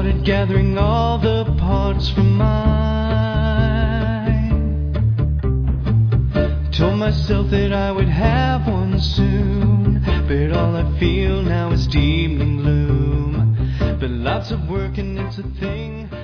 started gathering all the parts from mine. Told myself that I would have one soon, but all I feel now is doom and gloom. But lots of work and it's a thing